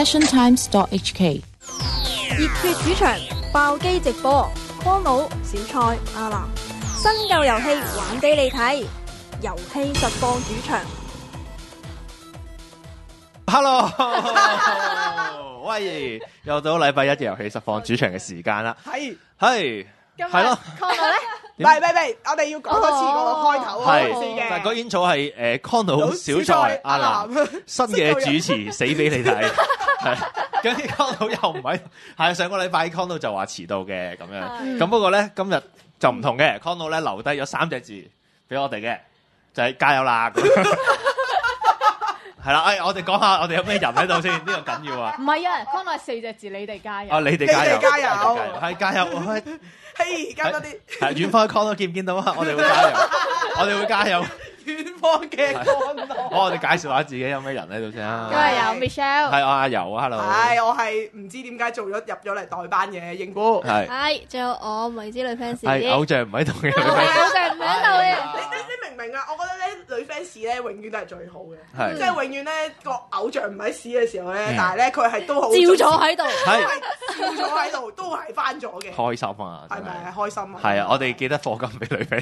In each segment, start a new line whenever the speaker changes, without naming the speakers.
passiontimes.hk。
熱血主場爆機直播 ，Cono 小菜阿南新舊遊戲玩俾你睇，遊戲實況主場。
Hello， 喂，又到禮拜一嘅遊戲實況主場嘅時間啦。係係咯
Cono 咧，
唔係，我哋要講多次個開頭先嘅。
但係嗰演草係Cono 小菜阿南新嘅主持死俾你睇，係咁啲 Cono 又唔係，係上個禮拜 Cono 就話遲到嘅咁樣，咁不過咧今日就唔同嘅 Cono 咧留低咗3隻字俾我哋嘅，就係加油啦。係啦，我哋講下我哋有咩人喺度先，呢個緊要啊！
唔係啊，Cono 係4隻字，你哋加油。
啊，你哋加油，
係
加油，
嘿，加多啲。
係遠方嘅 Cono 見唔見到啊？我哋會加油，我哋會加油。
遠方嘅 Cono。
好，我哋介紹下自己有咩人喺度先啊。
今日有 Michelle。
係我阿柔啊 ，hello。
係，我係唔知點解入咗嚟代班嘅應姑。
係，仲有我迷之女 fans。
係偶像唔喺度嘅。
偶像唔喺度嘅。
你明唔明啊？我覺得咧女 fans 咧永遠都係最好嘅，
係
即係永遠咧個偶像唔喺屎嘅時候咧，但係咧佢係都好
照咗喺度，
係
照咗喺度，都係翻咗嘅。
開心啊！
係咪開心啊？
係啊，我哋記得課金俾女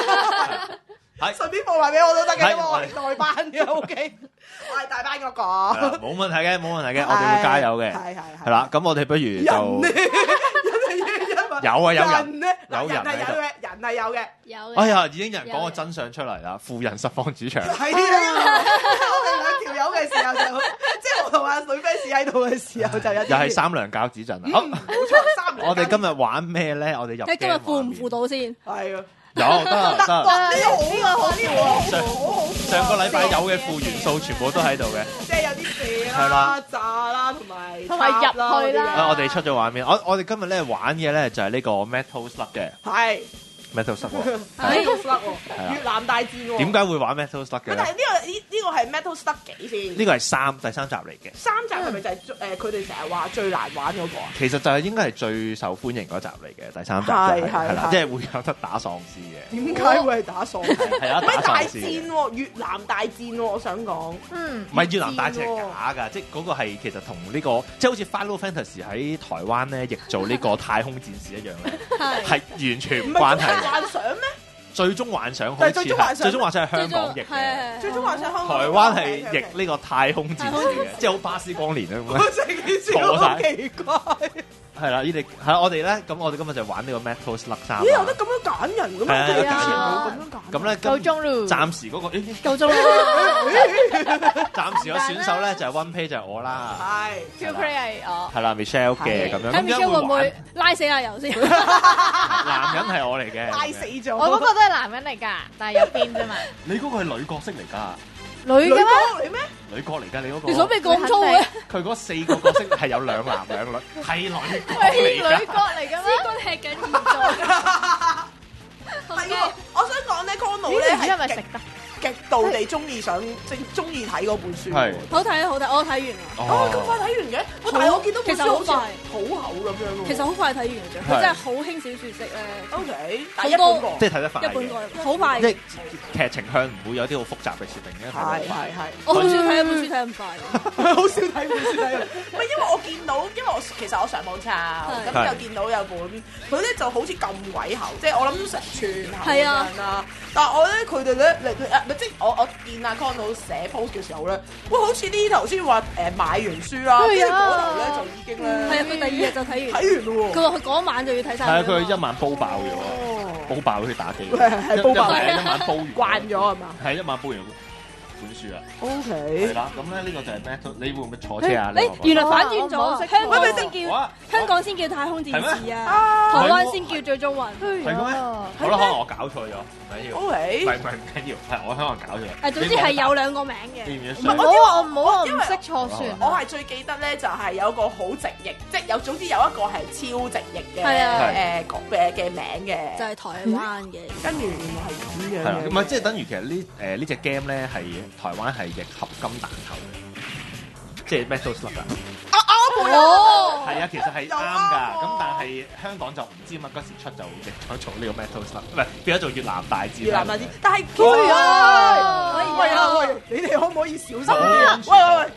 fans。係
順便放埋俾我都得嘅，因為我係代班嘅，OK。我係大班嗰個。
冇問題嘅，冇問題嘅，我哋會加油嘅。係啦，咁我哋不如就有啊，有人咧，有人係有嘅，人係有嘅，
有嘅。
哎呀，已經有人講個真相出嚟啦，富人實況主場。
係啊，我哋2條友嘅時候就，即係我同阿女 fans 喺度嘅時候就有。
又係3娘餃子陣啊！好，
冇錯，3娘。
我哋今日玩咩咧？我哋入。
你今日輔唔輔到先？
係啊。
有得，
呢個好喎，
上個禮拜有嘅副元素全部都喺度嘅，
即係有啲射啦、炸啦，同埋
入去啦。
我哋出咗畫面，我哋今日咧玩嘅咧就係呢個 Metal Slug 嘅，
係
Metal Slug 喎
，Metal Slug 喎，越南大戰喎。點
解會玩 Metal Slug 嘅咧？
但係呢個係 Metal Slug 幾先？
呢個係第三集嚟嘅。
3集係咪就係佢哋成日話最難玩嗰個啊？
其實就係應該係最受歡迎嗰集嚟嘅，第3集係啦，即係會有得打喪屍嘅。
點解會係打喪屍？
係啊，
打大戰喎，越南大戰喎，我想講。
唔係越南大戰係假㗎，即係嗰個係其實同呢個即係好似 Final Fantasy 喺台灣咧譯做呢個太空戰士一樣咧，係完全唔關係。
幻想咩？
最終幻想好似係最終幻想係香港譯嘅，
最終幻想香港。
台灣係譯呢個太空戰士嘅，即係好巴斯光年啊咁樣。
錯晒，奇怪。
係啦，呢啲係啦，我哋咧咁，我哋今日就玩呢個 Metal Slug 3。
咦？有得咁樣揀人嘅咩？係啊，咁樣揀。
咁咧，
夠鐘咯。
暫時嗰個
夠鐘啦。
暫時個選手咧就係 One Pay 就係我啦。
係。
Two Play 係我。
係啦 Michelle 嘅咁樣。
咁 Michelle 會唔會拉死阿油先？
男人係我嚟嘅。
拉死咗。
我嗰個都係男人嚟㗎，但係有邊啫嘛。
你嗰個係女角色嚟㗎。
女嘅咩？
女角嚟㗎，你嗰個。
你想俾咁粗嘅？
佢嗰4個角色係有2男2女，係女角嚟㗎。
係女角嚟㗎咩？
師哥吃緊現在。
係啊，我想講咧 Cono 咧
係咪食得？
極度地中意中意睇嗰本書。
係。
好睇啊！好睇，我睇完啦。
哦，咁快睇完嘅？但係我見到本書好快，好厚咁樣喎。
其實好快睇完嘅啫，佢真係好輕小說式咧。
OK，
好多
即係睇得快。
一本個好快。
即係劇情向唔會有啲好複雜嘅設定嘅。
係。
我好少睇一本書睇咁快。
好少睇本書睇。唔係因為我見到，因為其實我上網抄，咁就見到有本，佢咧就好似咁鬼厚，即係我諗成串厚咁樣啦。但係我咧佢哋咧，即係我見阿 Cono 寫 post 嘅時候咧，哇！好似呢頭先話買完書啦，跟住嗰頭咧就已經咧，
係啊，佢第2日就睇完。
睇完咯喎！
佢話佢嗰晚就要睇晒。
係啊，佢1晚煲爆咗，煲爆佢打機。
係煲爆
1晚煲完。
慣咗係嘛？
係1晚煲完本書啊。
OK。
係啦，咁咧呢個就係 Metal，你會唔會坐車啊？
原來反轉咗，香港先叫太空戰士啊，台灣先叫最終魂。
係咩？好啦，可能我搞錯咗，唔緊要。
OK。
唔緊要，係我可能搞錯。
總之係有2個名嘅。
唔好話唔識錯算。
我係最記得咧，就係有個好直譯，即係總之有一個係超直譯嘅嘅名嘅，
就係台灣嘅。
跟住原來係咁樣。
係啦，唔係即係等於其實呢隻 game 咧係台灣係譯合金彈頭嘅，即係 Metal Slug 啊。
哦，
係啊，其實係啱㗎，咁但係香港就唔知乜嗰時出就譯咗做呢個 Metal Slug，唔係變咗做越南大戰。
越南大戰，但係喂，你哋可唔可以小心啲啊？喂，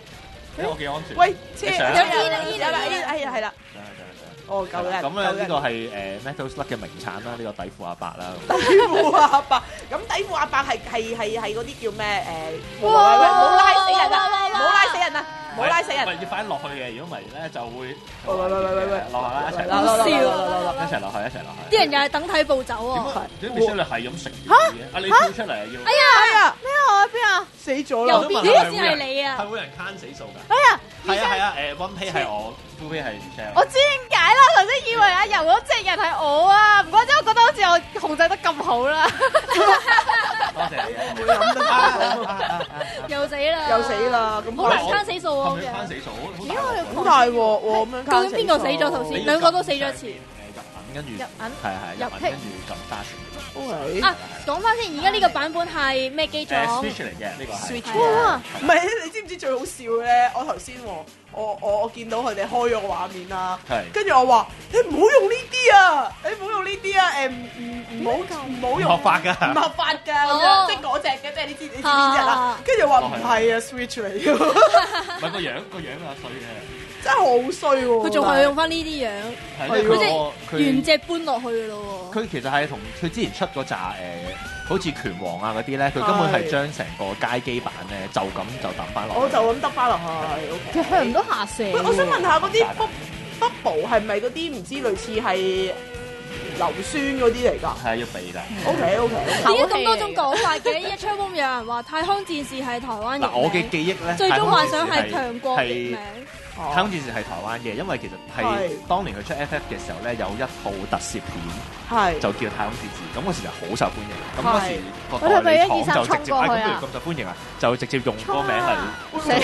我幾安全。
喂，車
你上
係啦。哦，夠啦。
咁咧呢個係Metal Slug 嘅名產啦，呢個底褲阿伯啦。
底褲阿伯，咁底褲阿伯係嗰啲叫咩？喂，唔好拉死人啊！唔好拉死人啊！唔好拉死人。
要快啲落去嘅，如果唔係咧就會。
喂，
落下啦，一齊
好笑
一齊落去。
啲人又係等睇步走喎。
點解你係咁食嘢嘅？你跳出嚟要。
哎呀，咩啊？邊啊？
死咗啦！
右邊呢個先係你啊！
係會有人慳死數㗎。
哎呀，
係啊，One Pay 係我，Two Pay 係 Michelle。
我知點解啦，頭先以為阿柔嗰隻人係我啊，唔怪之我覺得好似我控制得咁好啦。
多謝你。
又死啦！
又死啦！咁
好難慳死數喎，
係咪慳死數？
咦，我哋
好大鑊喎！咁樣
究竟邊個死咗頭先？兩個都死咗一次。
跟住
入銀
係入銀，跟住撳加錢。
啊，講翻先，而家呢個版本係咩機種
？Switch 嚟嘅呢個係。
Switch 啊！唔係，你知唔知最好笑咧？我頭先我見到佢哋開咗個畫面啦，跟住我話：你唔好用呢啲啊！你唔好用呢啲啊！唔好用，
唔合法㗎，
唔合法㗎咁樣，即係嗰隻嘅，即係你知邊隻啦？跟住話唔係啊，Switch 嚟㗎。
唔係個樣啊衰嘅。
真係好衰喎！
佢仲係用翻呢啲樣，佢即係原隻搬落去嘅咯喎。
佢其實係同佢之前出嗰扎好似拳王啊嗰啲咧，佢根本係將成個街機版咧就咁就抌翻落。
我就咁得翻落去。
其實佢唔都下射。
我想問下嗰啲 bubble 係咪嗰啲唔知類似係硫酸嗰啲嚟㗎？係
要避㗎。
OK。
點解咁多種講法嘅？一出 boom 有人話太空戰士係台灣譯名。
嗱，我嘅記憶咧，
最終幻想係強國譯名。
太空戰士係台灣嘅，因為其實係當年佢出 FF 嘅時候咧，有一套特攝片，就叫太空戰士。咁嗰時就好受歡迎。咁嗰時個代理廠就直接咁受歡迎啊，就直接用個名嚟。
喂！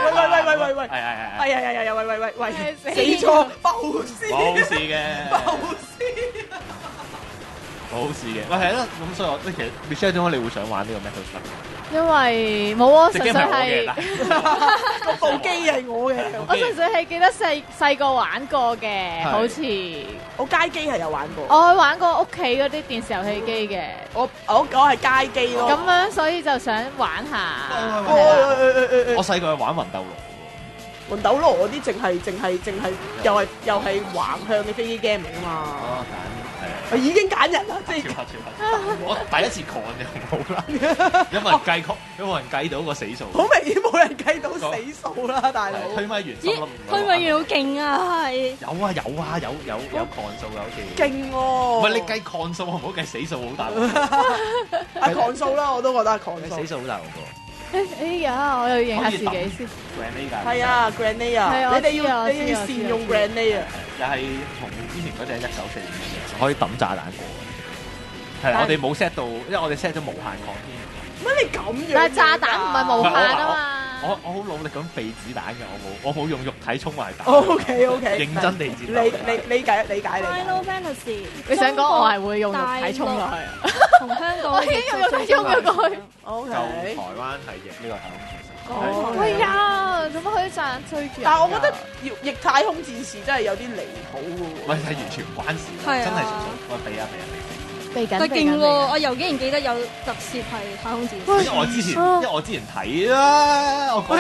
喂！死咗，爆屍！
冇事嘅，冇事嘅。喂，係啦，咁所以其實 Michelle 點解你會想玩呢個 Metal Slug？
因為冇啊，純粹係
個部機係我嘅。
我純粹係記得細個玩過嘅，好似
我街機係有玩過。
我玩過屋企嗰啲電視遊戲機嘅。
我係街機咯。
咁樣所以就想玩下。
我細個係玩魂鬥羅。
魂鬥羅嗰啲淨係又係橫向嘅飛機 game 嚟㗎嘛。我已經揀人啦，即係
我第一次 con 你好啦，有冇人計到個死數？
好明顯冇人計到死數啦，大佬。
推咪完心諗
推咪完好勁啊，係。
有 con 數嘅好似。
勁喎！
唔係你計 con 數，唔好計死數好大鑊。
係 con 數啦，我都覺得係 con 數。
死數好大鑊喎。
哎呀，我又要認下自己先。
係啊 ，grenade 啊，你哋要善用 grenade 啊。
又係同之前嗰隻1945嘅，可以抌炸彈過。係我哋冇 set 到，因為我哋 set 咗無限抗天。
乜你咁樣？
但係炸彈唔係無限啊嘛。
我
好努力咁避子彈嘅，我冇用肉體衝埋彈。
OK，
認真地戰鬥。
理解。
Final Fantasy，
你想講我係會用肉體衝落去啊？
同香港
我已經用肉體衝咗過去。
OK。
台灣係譯呢個太空戰士。
喂呀，做乜可以炸彈追住？
但係我覺得逆太空戰士真係有啲離譜嘅喎。
喂，係完全唔關事，真係純粹我避啊。
避緊。
但係勁喎，我又竟然記得有特攝係太空戰士。
因為我之前睇啦，我講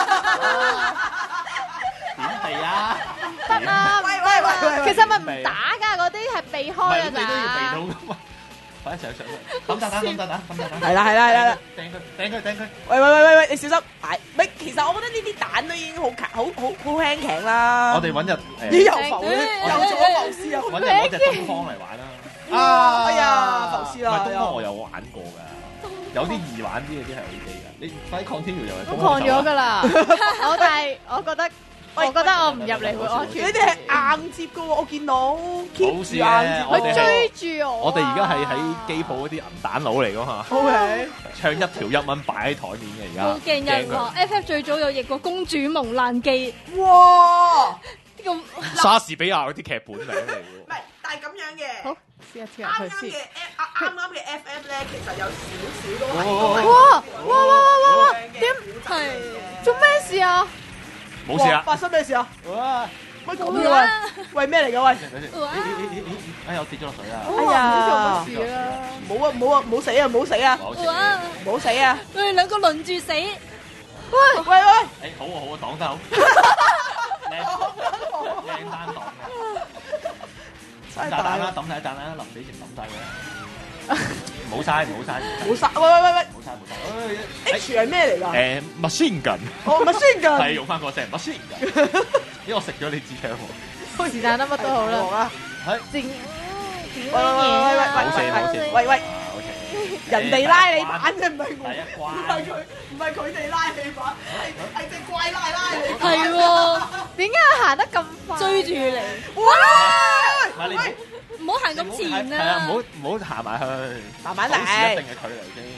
點避啊？
得啊！喂，其實咪唔打㗎，嗰啲係避開㗎咋。
你都要避到㗎嘛？快啲上去！抌炸彈！
係啦！
掟佢！
喂！你小心！咪其實我覺得呢啲蛋都已經好輕強啦。
我哋揾日
又浮屍啊！
揾日攞隻東方嚟玩啦！
哎呀，浮屍啦！
唔係東方我有玩過㗎，有啲易玩啲嘅啲係 OK 㗎。你快啲 continue 又係
都抗咗㗎啦！但係我覺得我唔入嚟會安全。
你哋係硬接㗎喎，我見到。
冇事嘅，
佢追住我。
我哋而家係喺機鋪嗰啲銀彈佬嚟㗎嘛。
OK。
唱1條1蚊擺喺台面嘅而家。
好勁人話 FF 最早有譯過《公主蒙難記》。
哇！
呢個
莎士比亞嗰啲劇本名嚟㗎。
唔係，但係咁樣嘅。
好，試下跳入去先。
啱嘅 FF 咧，其實有少少都係。
哇！點
係
做咩事啊？
冇事啊！
發生咩事啊？
哇！
乜咁嘅喂咩嚟㗎喂？
哎呀，我跌咗落水啊！
哎呀，
做乜事啦？
冇死啊！
哇！
冇死啊！
佢哋兩個輪住死。
喂，
誒好啊好啊，擋得好，靚單擋嘅，抌炸彈啦，抌晒彈啦，臨死前抌晒佢，冇嘥，
冇晒，喂，
冇嘥，
H 係咩嚟㗎？
machine gun，
哦，machine gun，
係用翻個聲 machine gun，因為我食咗你支槍喎，
是但得乜都好啦。
係，
整
喂，人哋拉你
板
板啫，唔係我，
第一關
唔係佢哋拉你板，係隻怪拉你板。
係喎，
點解行得咁快？
追住你，
哇！
唔係你
唔好行咁前
係啊，
啊！
唔好行埋去，
慢慢嚟
保持一定嘅距離先。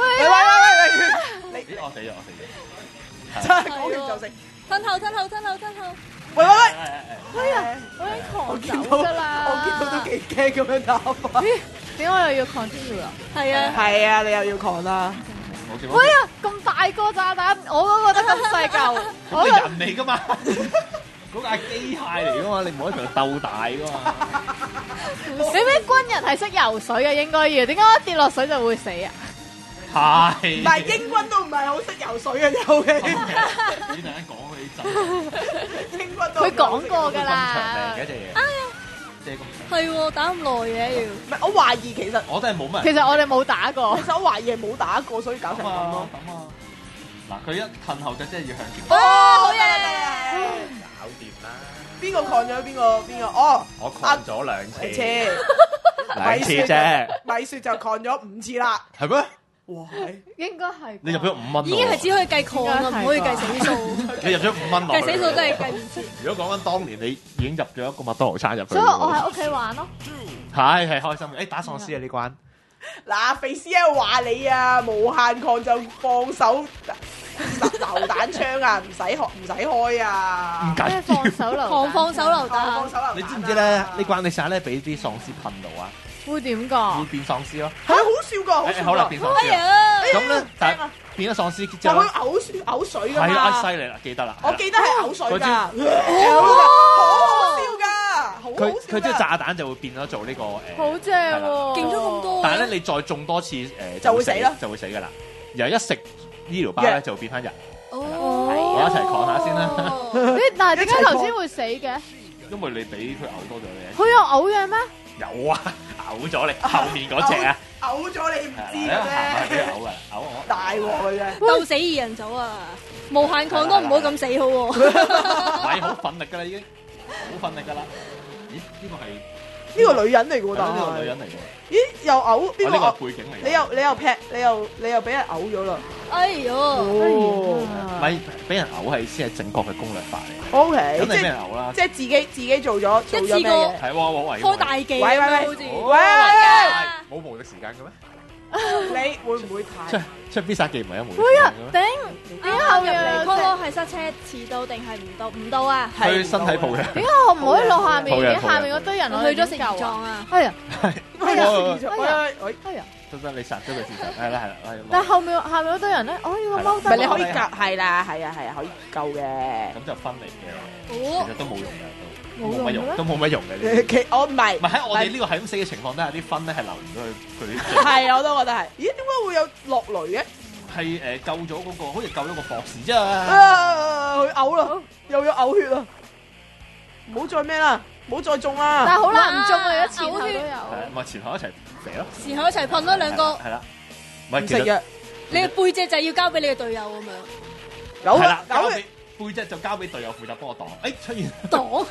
喂，
咦，我死咗，
真係講完就食。
吞後，
喂，
哎呀，我已經狂走㗎啦！
我見到都幾驚咁樣打法。
點解我又要 continue 啦？
係啊，
係啊，你又要狂啦。
喂呀，咁大個炸彈，我都覺得咁細嚿。
嗰個人嚟噶嘛，嗰個係機械嚟噶嘛，你唔可以同佢鬥大噶嘛。
你啲軍人係識游水嘅，應該要。點解我一跌落水就會死啊？
係。
唔係英軍都唔係好識游水嘅，有嘅。
你突然間講佢啲真，
英軍都
佢講過㗎
咁長
啦
命。嘅隻嘢，即係咁長。
係喎，打咁耐嘅要。
唔係，我懷疑其實
我都係冇乜人。
其實我哋冇打過。
其實我懷疑係冇打過，所以搞成咁咯。
咁啊，嗱，佢一褪後就真係要向前。
哦，好嘢！
搞掂啦！
邊個抗咗邊個？哦，
我抗咗兩次，
兩次
啫，
米雪就抗咗5次啦。
係咩？
哇，
應該係。
你入咗5蚊
已經係只可以計抗啊，唔可以計死數。
你入咗5蚊落去。
計死數真係計唔切。
如果講緊當年，你已經入咗一個麥當勞餐入去。
所以我喺屋企玩咯。
係開心嘅。打喪屍啊呢關。
嗱，肥師喺度話你啊，無限抗就放手榴彈槍啊，唔使開啊。
唔緊要。
放手榴彈。
放手榴彈。
放手榴彈啊。
你知唔知咧？呢關你成日咧俾啲喪屍噴到啊，
會點
會
㗎？
變喪屍咯。
係啊，好笑㗎，好笑㗎。
好啦，變喪
哎
屍啊。
呀！
咁咧，但係變咗喪屍之
就
後
會嘔水㗎
係啊，
嘛。
犀利啦，記得啦。
我記得係嘔水㗎，好好笑㗎，好好笑㗎。
佢即係炸彈就會變咗做呢個
好正喎！
勁咗咁多。
但係咧，你再中多次
就會死咯，
就會死㗎啦。然後一食醫療包咧，就會變翻人。
哦，
我一齊講下先啦。
但係點解頭先會死嘅？
因為你俾佢嘔多咗你。
佢有嘔嘅咩？
有啊，嘔咗你後面嗰隻啊，
嘔咗你唔知嘅
行埋俾
啫，
佢嘔啊，嘔我。
大鑊嘅啫。
鬥死二人組啊！無限抗都唔好咁死好喎。
唔係好奮力㗎啦，已經好奮力㗎啦。咦？呢個係
呢個女人嚟㗎喎，
呢個女人嚟㗎。
咦？又嘔邊
呢個
個？
背景嚟。
你又劈，你又俾人嘔咗啦。
哎呦！
哦
咪俾人嘔係先係正確嘅攻略法嚟。
，O K，
咁你俾人嘔啦。
即係自己做咗
一次過
咩嘢？
係哇，我
開大技
喂
咁樣好似。
喂
冇無敵時間嘅咩？
你會唔會太？
出必殺技唔係一無敵
會啊！
嘅咩？
頂！點解後面有
嗰個係塞車遲到定係唔到啊？
佢身體抱嘅。
點解我唔可以落下面嘅？
抱人
下面嗰堆人我
去咗食
點救
魚狀啊！
哎呀！
喂，
哎呀！
得你殺咗佢先得。係啦，
但係後面下面嗰堆人咧，我要踎
唔係你可以
低。
救，係啦，係啊，可以救嘅。
咁就分離嘅，
哦
其實都冇用嘅，都
冇用嘅咩
都冇乜用嘅。
其我唔係
唔係喺我哋呢個係咁死嘅情況底下，啲分咧係流唔到去佢啲。
係，我都覺得係。咦？點解會有落雷嘅？
係救咗嗰個，好似救咗個博士啫。
佢嘔啦，又有嘔血啦！唔好再咩啦，唔好再中啦。
但係好難唔中啊！一前後都
嘔血
有。
咪前後一齊射咯。
前後一齊噴咯兩個。
係啦，唔係其實
唔食藥，
你嘅背脊就係要交俾你嘅隊友咁樣。
有
係啦，交
嘔
俾背脊就交俾隊友負責幫我擋。誒出現
擋。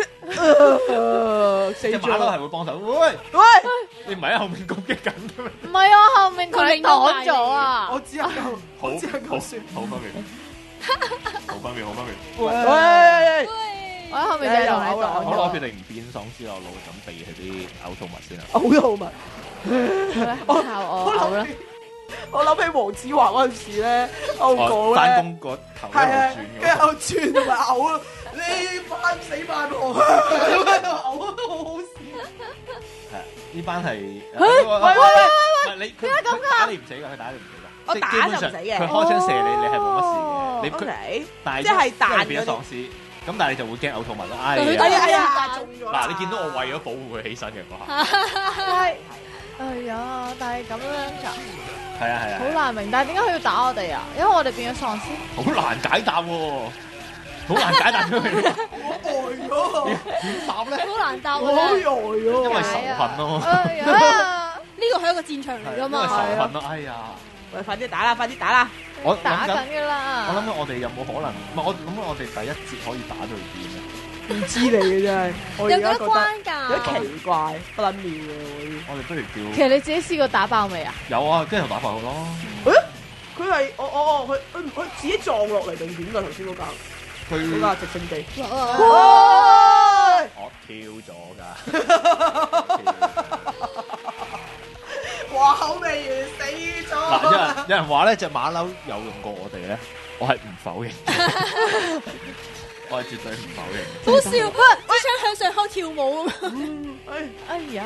死
隻馬騮係
咗！
會幫手。喂，
喂，
你唔係喺後面攻擊緊嘅咩？
唔係啊，後面佢擋咗啊！
我只能夠，
好，
我只能夠
好
算。
好分別，好分別，好分別。
喂，
我喺後面就係同你
好啦
好啦，我
擋
決定唔變喪屍，我攞準備佢啲嘔吐物先啦。
嘔到物。
咗。靠我嘔啦！
我諗起黃子華嗰陣時咧，歐哥咧，
翻工個頭
係啊，
一路轉
跟住轉同埋嘔咯，你班死班婆咁喺度嘔，好好笑。
係呢班係，
喂，
你點解咁㗎？打你唔死㗎，佢打你唔死㗎。
我打就唔死嘅
佢開槍射你，你係冇乜事嘅。你
OK，
但係
即係彈
因為變咗
嗰啲
喪屍，咁但係你就會驚嘔吐物咯。哎
佢
呀
哎
打
呀，中咗啦。
嗱，你見到我為咗保護佢起身嘅嗰下，
但係，哎呀！但係咁樣就
係啊係啊，
好難明，但係點解佢要打我哋啊？因為我哋變咗喪屍。
好難解答喎，好難解答出嚟。
我呆咗，
點答咧？
好難答
我好呆咗。
因為仇恨咯，
呢個係一個戰場嚟㗎嘛。
因為仇恨咯，哎呀！
喂，快啲打啦，快啲打啦！
我
打緊㗎啦。
我諗緊我哋有冇可能？唔係我諗緊我哋第一節可以打到邊啊？
唔知你嘅真係，我
有
而家覺
幾多關
得有
㗎？
啲奇怪，不撚妙嘅
我哋不如叫
其實你自己試過打爆未啊？
有啊，跟住打爆佢咯。
佢係佢自己撞落嚟定點㗎？頭先嗰架
佢
架直升機。
哇！
我跳咗㗎。
哇！口味完死咗。
嗱，有人話咧，隻馬騮有用過我哋咧，我係唔否認，我係絕對唔否認。
好笑，支槍向上開跳舞咁。
哎呀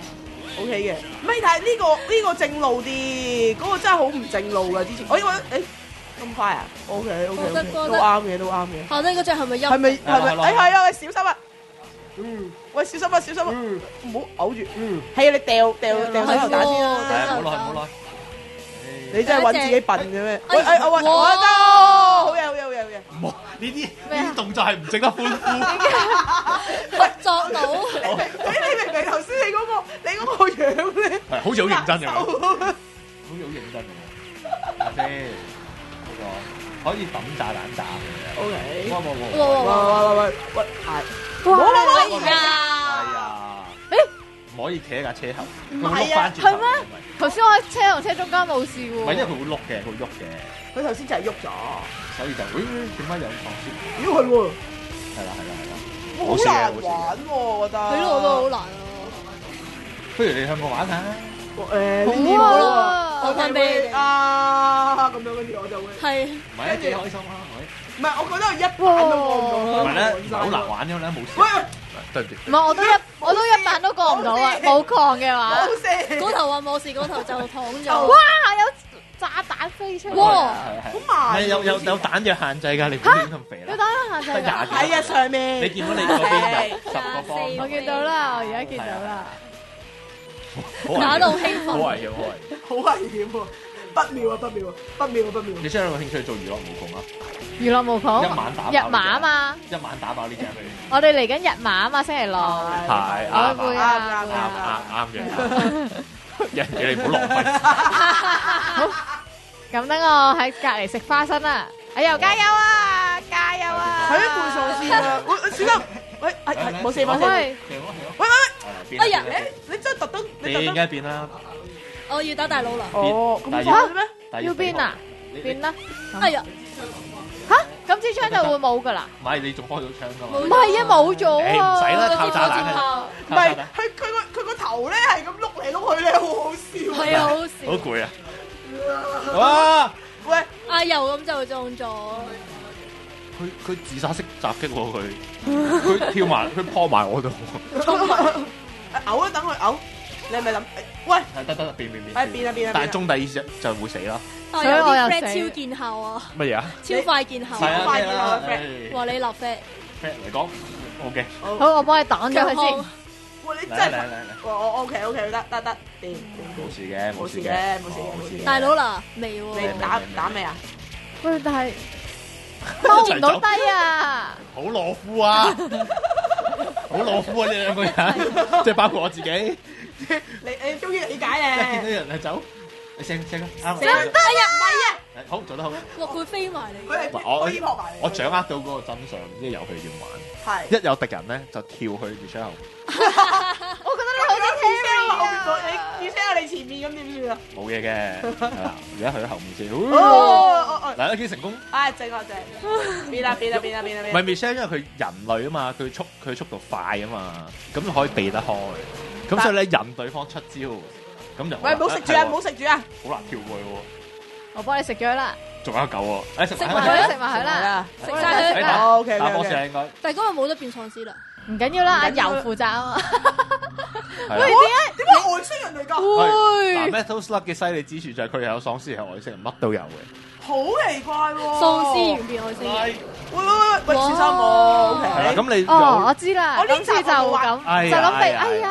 ，OK 嘅，唔係，但係呢個正路啲，嗰個真係好唔正路㗎。之前我以為咁快啊？OK，都啱嘅，都啱嘅。
下低嗰隻係咪陰？
係咪？係啊！喂，小心啊！喂，小心啊！小心啊！唔好嘔住。係啊，你掉手頭打先啦。
唔好耐。
你真係揾自己笨嘅咩？喂，我得，好嘢！
唔好呢啲動作係唔值得歡呼。
合作到。
你明唔明頭先你嗰個樣咧？
係好似好認真咁樣，好似好認真咁樣。睇下先，嗰個可以抌炸彈炸嘅。
OK。喂，係。
哇！
係啊。唔可以企喺架車後，佢會碌翻轉頭。
係咩？頭先我喺車同車中間冇事喎。
唔係因為佢會碌嘅，佢喐嘅。
佢頭先就係喐咗，
所以就點解有喪屍？
咦係喎，
係啦。
好難玩喎，我覺得。
係咯，我都好難啊。
不如你向我玩下。
好啊，
我分俾你哋
啊，咁樣跟住我就會。
係。
唔係啊，幾開心啊！
唔係，我覺得我一版都過唔到。
唔係咧，好難玩嘅咧，冇事。
喂，
對唔住。
唔係，我都一版都過唔到啊！冇礦嘅話，
好聲。
嗰頭話冇事，嗰頭就躺咗。
哇！有炸彈飛出嚟。
哇！
好慢。
係有彈藥限制㗎，你唔好亂咁肥啦。
有彈藥限制㗎。
喺啊上面。
你見到你嗰邊10個方？
我見到啦，我而家見到啦。
打到興奮。
好危險，
好危險喎！不妙啊！
你真係有冇興趣做娛樂無窮啊？
娛樂無窮，
一晚打爆
日馬啊嘛，
一晚打爆呢隻佢。
我哋嚟緊日馬啊嘛，星期六。
係
我會啊，
啱嘅。人嘢你唔好浪費。
咁等我喺隔離食花生啦！哎呦，加油啊！加油啊！
喺一半喪屍啊！喂，小心！喂，冇事。喂，
哎呀，
你真係特登，
你應該變啦。
我要打大佬啦。
哦，咁快咩？
要變啊？變啦！
哎呀，
嚇，咁支槍就會冇㗎啦？
唔係你仲開到槍㗎嘛？
唔係啊，冇咗啊！
唔使啦，靠炸彈嘅。
唔係，佢個頭咧係咁碌嚟碌去咧，好好笑。
係啊，好笑。
好攰啊！哇！
喂，
阿柔咁就中咗。
佢自殺式襲擊喎佢跳埋佢撲埋我度。
衝埋，嘔啊！等佢嘔。你係咪諗？喂，
得變。
變啊！
但係中第二隻就會死啦。
所以我有 friend 超見效啊！
乜嘢啊？
超快見效。
係啊快見效啊
話你立 friend
嚟講 OK。
好，我幫你擋咗佢先。
喂，你真係
嚟。
我 OK，得，掂。冇事嘅。
大佬啦，未喎。
你打未啊？
喂，但係踎唔到低啊！
好懦夫啊！好懦夫啊！呢兩個人，即係包括我自己。
你終於理解
一見到
咧。
人係走，你聲啱。
唔係啊！
好做得好。
哇！佢飛埋嚟。
佢係可以撲埋嚟。
我掌握到嗰個真相，呢個遊戲點玩。
係。
一有敵人咧，就跳去 Michelle 後面。
我覺得你好似 Harry 啊！
你 Michelle 喺你前面咁點算啊？
冇嘢嘅，係啦。而家去咗後面先。嗱，幾成功。
唉，正。變啦！
唔係 Michelle，因為佢人類啊嘛，佢速度快啊嘛，咁就可以避得開。咁所以咧，引對方出招，咁就
喂，唔好食住啊！
好難跳過去喎。
我幫你食咗佢啦，
仲有一嚿喎，食
埋佢啦，
食晒佢。
打波先應該。
但係嗰日冇得變喪屍啦。
唔緊要啦，阿柔負責啊嘛。
喂，點解外星人嚟㗎？
嗱，Metal Slug 嘅犀利之處就係佢有喪屍係外星人，乜都有嘅。
好奇怪喎！
喪屍完變外星人。
喂，小心我。
咁你
我知啦，今次就咁，就諗住，哎呀，唔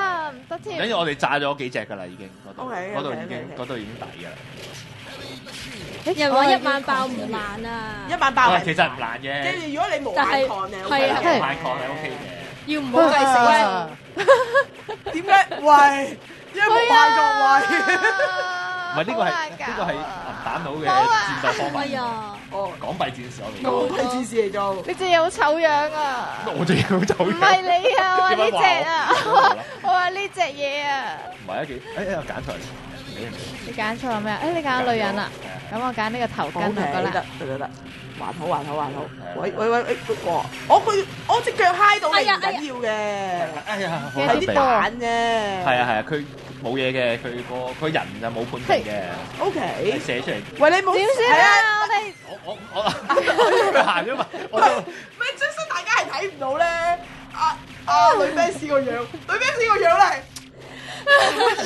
得添。
跟住我哋炸咗幾隻㗎啦，已經嗰度
OK，
嗰度已經嗰度已經抵㗎啦。
人話1萬爆唔難啊
，1萬爆
喂其實唔難嘅。
跟住如果你無限抗你
係啊
OK
無限抗係 OK 嘅。
要唔好計死啊！
點解？喂，因為無限抗喂。
唔係呢個係銀彈佬嘅戰鬥方法。
哎呀，
哦，
港幣戰士我哋
港幣戰士嚟做。
你隻嘢好醜樣啊！
我哋好走
唔係你啊，我話呢隻啊，我話呢隻嘢啊。
唔係啊幾？我揀錯嚟。
你揀錯咩啊？誒，你揀女人啦。咁我揀呢個頭巾就得啦。
得，還好。喂，哇！我隻腳揩到你唔緊要嘅，
哎呀，好
係啲蛋啫。
係啊，佢冇嘢嘅，佢人就冇判定嘅。
O K，
寫出嚟。
喂，你冇
點算啊？
我佢行咗嘛？我就
咩？真心大家係睇唔到咧。女 fans 個樣，女 fans 個樣咧。乜嘢？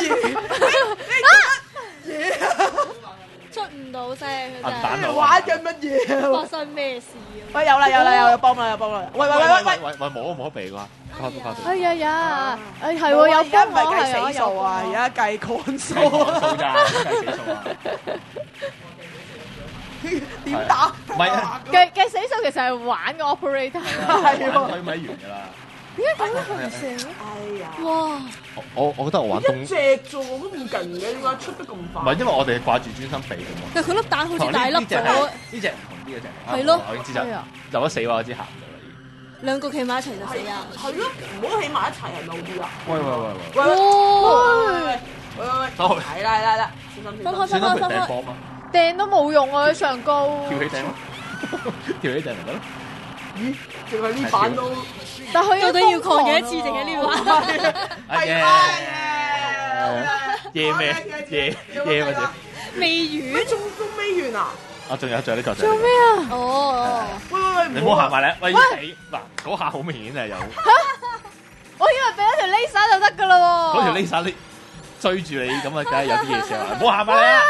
你做乜嘢啊？
出唔到聲
銀彈
真
佬
玩緊乜嘢啊？
係發生咩事啊？
喂，有啦，有幫啦。喂，
喂，冇得避啩？
哎呀，係喎，有
而家唔係計死數啊，而家計 con 數
數咋？計死數啊？
點打？
唔係啊，
計死數其實係玩個 operator。
係喎
推咪完㗎啦。
點解咁樣佢唔成？
哎呀！
哇！
我覺得我玩東
一隻啫喎，都唔勁嘅，點解出得咁快？
唔係因為我哋掛住專心避㗎嘛。
但佢粒蛋好似大粒
呢隻
咗，
呢隻唔同啲嘅隻。
係咯
我已經知就咗死話我知行咗啦已經。
兩個企埋一齊就死啊！
係咯，唔好起埋一齊係咪好啲啊？
喂，
喂，係啦，小心
分開
算啦，佢掟波嘛，
掟都冇用啊！佢上高。
跳起掟咯，跳起掟咪得咯。
咦，淨係呢版都
但佢
到底要抗幾多次定係呢玩？
係
夜咩？夜乜嘢？
未完？
仲未完啊？
仲有呢個
做咩啊？
哦，
喂，
你唔好行埋嚟，喂！嗱，嗰下好明顯係有
我以為俾一條 laser 就得㗎啦喎。
嗰條 Lisa 你追住你咁啊，梗係有啲嘢笑啦！唔好行埋嚟啊！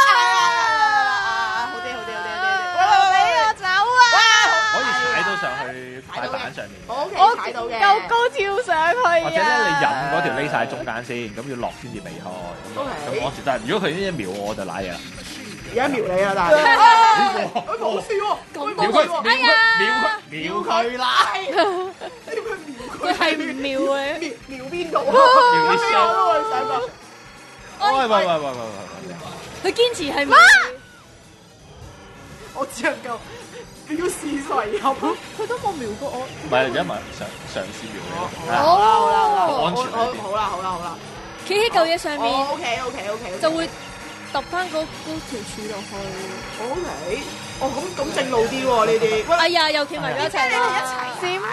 好啲，
俾我走啊！
可以踩到上去塊板上面，
我
我
睇到嘅，
夠高跳上去啊！
或者咧你引嗰條 Lisa 喺中間先，咁要落先至避開，咁安全。但係如果佢呢一秒我就賴嘢啦。
而家瞄你啊，但係佢冇事喎，
秒佢啦！
佢係唔妙嘅。
瞄邊度啊？
瞄啲
我都會想講。
喂！
佢堅持係唔
我只能夠表示遺憾。
佢都冇瞄過我。
唔係，而家咪嘗試瞄你。
好啦，
安全啲。
好啦。
企喺嚿嘢上面
OK，
就會揼翻嗰條柱落去。
OK，咁正路啲喎呢啲。
哎呀，又企埋咗一齊啦！
閃啊！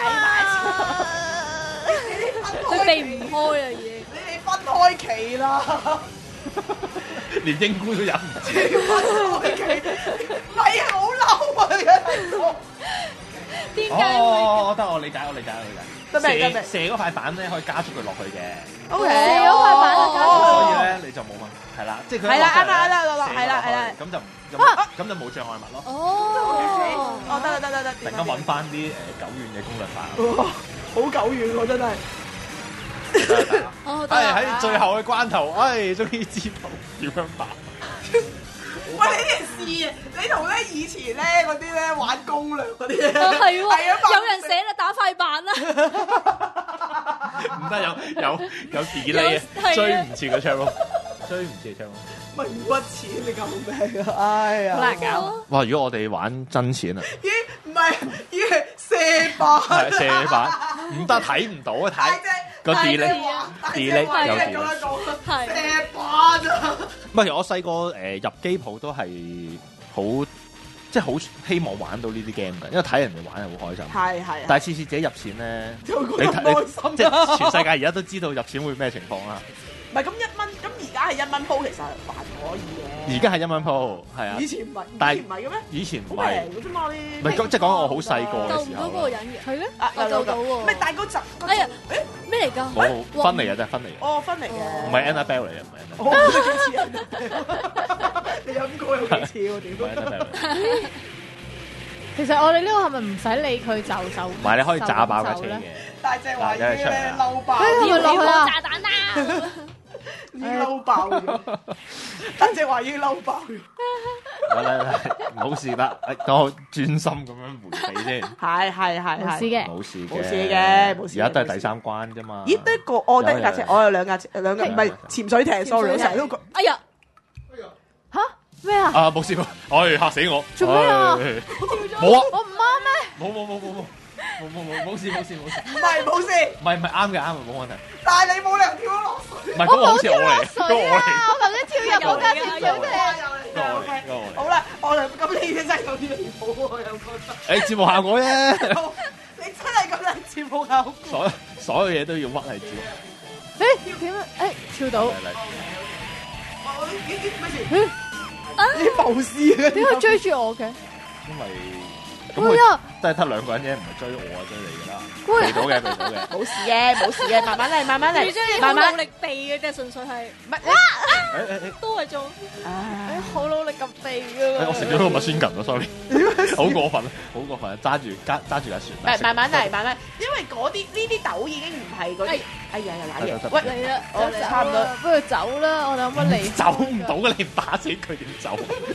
佢避唔開啊已經。
你哋分開企啦。
連英姑都忍唔住。
分開企，唔係啊，好嬲啊！而家睇到。
點解會？
得我理解。
得未
射嗰塊板咧，可以加速佢落去嘅。
OK，
射咗塊板就加速
所以咧你就冇問題，係啦，即係佢
係啦，啱啦，
咁就冇障礙物咯。
哦，
得，
突然間揾翻啲久遠嘅攻略法。
好久遠喎，真係。
喺最後嘅關頭，終於知道點樣打。
喂，你啲事，你同咧以前咧嗰啲咧玩攻略嗰啲咧，
係喎，有人寫啦，打塊板啦。
唔得，有 delay 啊，追唔切個槍咯，追唔切槍咯。
名不似你救命啊！哎呀，
好難搞。
哇！如果我哋玩真錢啊，
咦？唔係，依係射板。
係射板，唔得睇唔到啊！睇個 delay 有 delay。射板啊！唔係，我細個入機鋪都係好，即係好希望玩到呢啲 game 嘅，因為睇人哋玩係好開心。
係。
但係次次自己入錢咧，
就覺得唔開心。
即係全世界而家都知道入錢會咩情況啦。
唔係咁1蚊，咁而家係1蚊鋪，其實還可以嘅。
而家係1蚊鋪，係啊。
以前唔係，
但係
以前唔係嘅咩？
以前唔
好
係。
平嘅啫嘛，啲。
唔係即係講我好細個嘅時候
救唔到嗰個人嘅，係咧，
我
救到喎。
唔係，但係嗰集，
哎呀，咩嚟㗎？
冇分嚟嘅，真係分嚟嘅。
哦，分嚟嘅。
唔係 Annabelle 嚟嘅，唔係 Annabelle。
我幾似人，你飲過有幾似喎？點？
其實我哋呢個係咪唔使理佢就？
唔係，你可以炸爆架車嘅。
大隻話要咧嬲爆。
要落去炸彈啦！
已經嬲爆咗，但係話已經嬲爆咗。
嚟，冇事啦，等我專心咁樣回避先。
係，
冇事嘅，
冇事
冇事嘅，冇事。
而家都係第3關啫嘛。
咦？得個我得架車，我有兩架唔係潛水艇，sorry，我成日都講。
哎呀，
吓咩啊？
啊，冇事喎，哎嚇死我！
做咩啊？
冇啊！
我唔啱咩？
冇事。
唔係冇事，
唔係啱嘅，冇問題。
但係你冇理由跳咗落水。
唔係嗰個好似我嚟，嗰個我嚟。
我頭先跳入嗰架潛水艇。
好啦，我哋咁你真係有啲離譜喎，又覺得。
誒，節目效果啫。
你真係咁樣節目效果。
所有嘢都要屈嚟照。
誒點啊？誒跳到。
你冇事嘅。
點解追住我嘅？
因為咁佢都係得2個人啫，唔係追我啊，追你㗎啦。避到嘅。
冇事嘅，慢慢嚟，慢慢嚟，慢慢
努力避嘅啫，純粹係
唔係
都係做。
好努力咁避㗎。
我食咗個麥酸緊咯 ，sorry， 好過分，揸住架船。
慢慢嚟，慢慢，因為嗰啲呢啲豆已經唔係嗰啲。哎呀，又揦嘢！喂，
嚟啦，
我差唔多，
不如走啦，我哋可唔可以離？
走唔到嘅，你打死佢點走？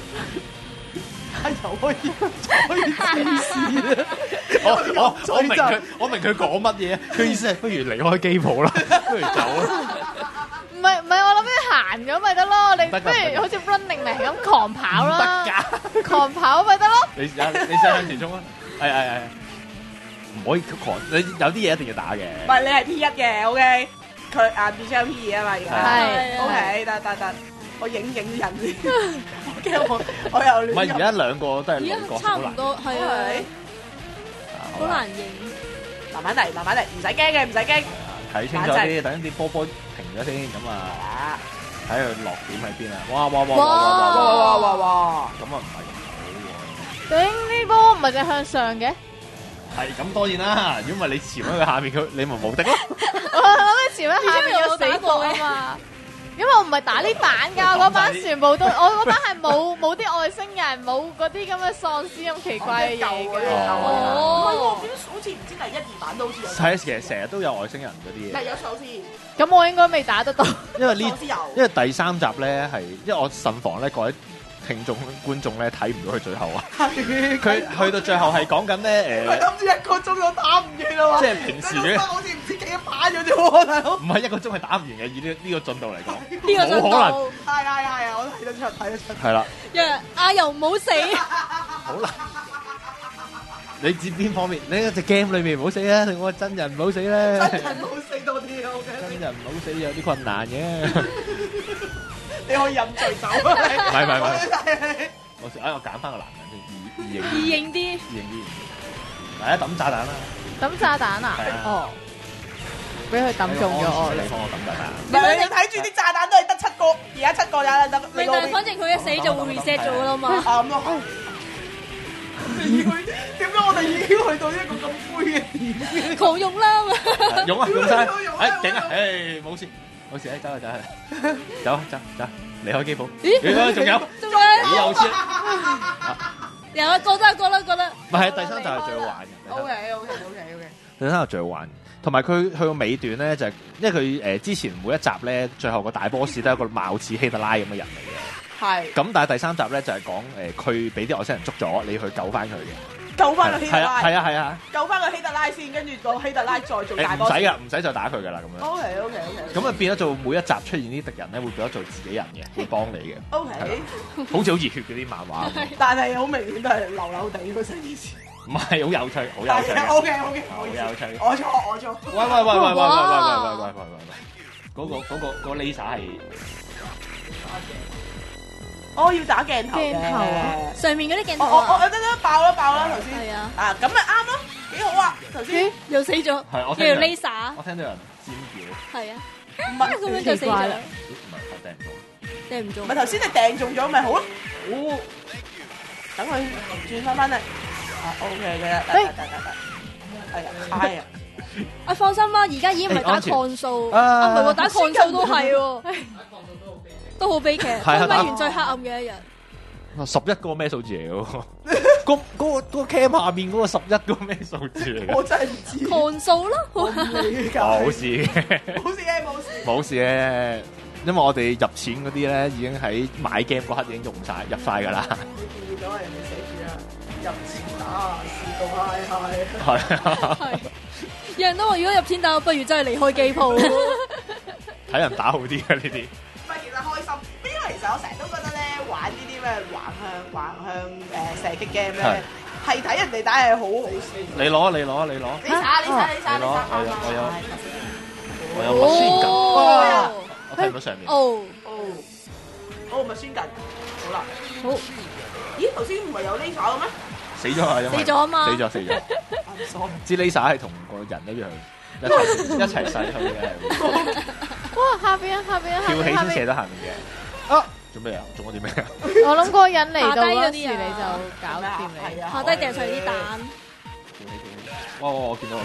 又可以黐線啊！
我明佢講乜嘢，佢意思係不如離開機鋪啦，不如走啦。
唔係，我諗住行咗咪得咯，我哋不如好似 Running Man 咁狂跑啦，狂跑咪得咯。
你想向前衝啊！係，唔可以狂，你有啲嘢一定要打嘅。
唔係你係 P1 嘅 ，OK， 佢變咗 P2 啊嘛，而
係
家 OK，得，我影人先，我又
唔係而家2個都係
而家差唔多係啊，好難認。
慢慢嚟，唔使驚嘅，唔使驚。
睇清楚啲，等啲波停咗先，咁啊，睇佢落點喺邊啊！哇！咁啊唔係咁好喎。
頂呢波唔係淨向上嘅。
係咁當然啦，如果唔係你潛喺佢下面，你咪無敵咯。
我諗你潛喺下面有死過啊嘛。因為我唔係打呢版㗎，嗰版全部都，我嗰版係冇啲外星人，冇嗰啲咁嘅喪屍咁奇怪嘅嘢嘅。
唔係喎，好似唔知第1、2版都好似有。
係，其實成日都有外星人嗰啲嘢。
唔係有喪屍。
咁我應該未打得到。
因為第3集咧係，因為我慎防咧各位聽眾觀眾咧睇唔到佢最後啊。佢去到最後係講緊咧
諗住1個鐘都打唔完啊嘛。
即係平時嘅。
好似唔知幾版咗啫喎，大佬。
唔係1個鐘係打唔完嘅，以呢個進度嚟講，
呢個進度
冇可能。
係，我睇得出。
係啦。
阿柔唔好死。
好難。你指邊方面？你喺隻 game 裏面唔好死啊，定我真人唔好死咧？
真人唔好死多啲啊！
真人唔好死有啲困難嘅。
你可以飲醉酒啊！
唔係。我揀翻個男人先，
易認啲。
大家抌炸彈啦！
抌炸彈啊！哦，俾佢抌中咗我。
你幫我抌炸彈。
唔係你睇住啲炸彈都係得7個，而家7個炸彈得。
但係反正佢一死就會 reset 咗噶啦嘛。
咁咯。點解我哋已經去到一個咁灰嘅點？
狂用啦！
用晒！頂啊！冇事，走，離開機鋪。咦？仲有？你有先。
有啊，過得。
唔係第3集係最好玩嘅。
OK。
第3集最好玩，同埋佢去到尾段咧，就係因為佢之前每一集咧，最後個大 boss 都係一個貌似希特拉咁嘅人嚟嘅。
係。咁
但係第3集咧就係講佢俾啲外星人捉咗，你去救翻佢嘅。
救翻個希特拉。
係啊。救
翻個希特拉先，跟住個希特拉再做大 boss。
唔使再打佢噶啦，咁樣。
OK。
咁啊變咗做每一集出現啲敵人咧，會變咗做自己人嘅，會幫你嘅。
OK。
好似好熱血嗰啲漫畫咁。
但係好明顯都係流流地嗰成件事。
唔係好有趣，好有趣。
OK。
好有趣。
我錯。
喂！嗰個 laser 係。
我要打鏡頭
啊！
上面嗰啲鏡頭
我得爆啦頭先。
係啊。
咁咪啱咯，幾好啊！頭先
又死咗。
係我
聽到 laser。
我聽到人尖叫。
係啊。唔係咁樣就死咗。
唔係我
掟唔中。
咪頭先你掟中咗咪好咯？等佢轉翻嚟。OK 嘅，得。係啊。
放心啦，而家已經唔係打抗數，唔係喎，打抗數都係喎。都好悲劇，分米完最黑暗嘅一日。
11個咩數字嚟嘅？ 個 cam 下面嗰個11個咩數字嚟㗎？
我真係唔知。
抗數咯，
我唔理㗎。
冇事嘅，
冇事嘅，冇事。
冇事嘅，因為我哋入錢嗰啲咧已經喺買 game 嗰刻已經入晒㗎啦。
你見到人哋寫住啊，入錢打試到嗨嗨。
係
係。有人都話如果入錢打，不如真係離開機鋪。
睇人打好啲啊呢啲。
唔係，其實開心，因為其實我成日都覺得咧，玩呢啲咩橫向射擊 game 咧，係睇人哋打係好好笑。
你攞。
你查，
我有麥宣緊，我睇唔到上面。
麥宣緊，好啦，
好。
咦，頭先唔係有 laser 嘅咩？
死咗啊！因為
死咗啊嘛
死咗。支 laser 係同個人一樣，一齊洗佢嘅。
哇！下邊啊！
跳起先射得下面嘅。啊！做咩啊？做我啲咩啊？
我諗嗰個人嚟到嗰時
下低嗰啲啊
你就搞掂你。
下低掟上啲蛋。
跳起！哇！我見到。